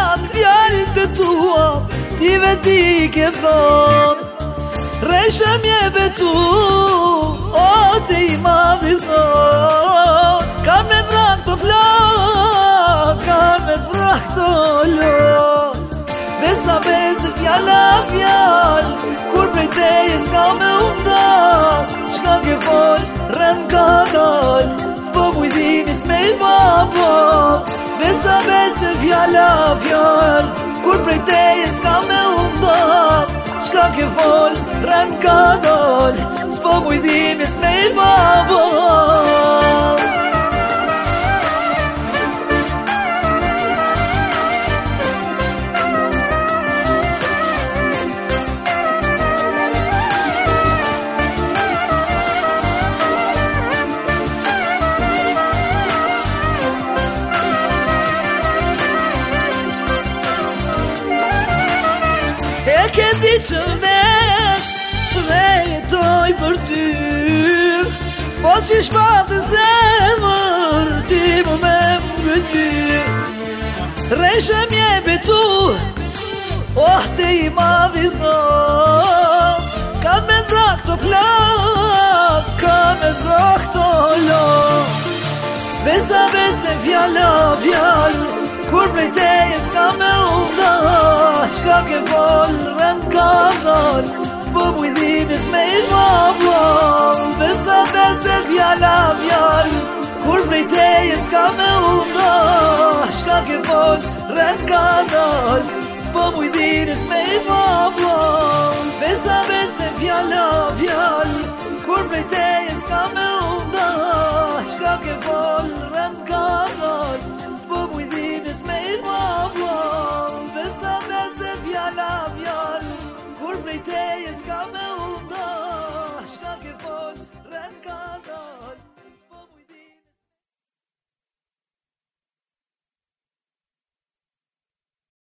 janë fjalët e tua, ti veti ke thonë. Reshe mje betu, o ti ma vizon. Kan me vrak të plak, kan me vrak të lon. Besa bese fjalla fjall, kur prej teje s'ka me umdal. Shka ke fol, rën ka dal, s'po mujdimis me I babal. Besa bese fjalla fjall, kur prej teje s'ka me umdal. Shka ke fol, rën ka dal, s'po mujdimis me I babal. E ke di që vdes dhe jetoj për ty, po që shpatë zemër ti më me gënjy. Reshe mje betu, oh te I madhi zot. Kan me drak të plak, kan me drak të lon. Besa bese fjalla fjall, kur prej teje s'ka me umda. Shka ke fol, rën ka dal, s'po mujdimis me I babal. Besa bese fjalla fjall, kur prej teje s'ka me umda. Shka ke fol, rën ka dal, s'po mujdimis me I babal. Besa bese fjalla fjall, kur prej teje s'ka me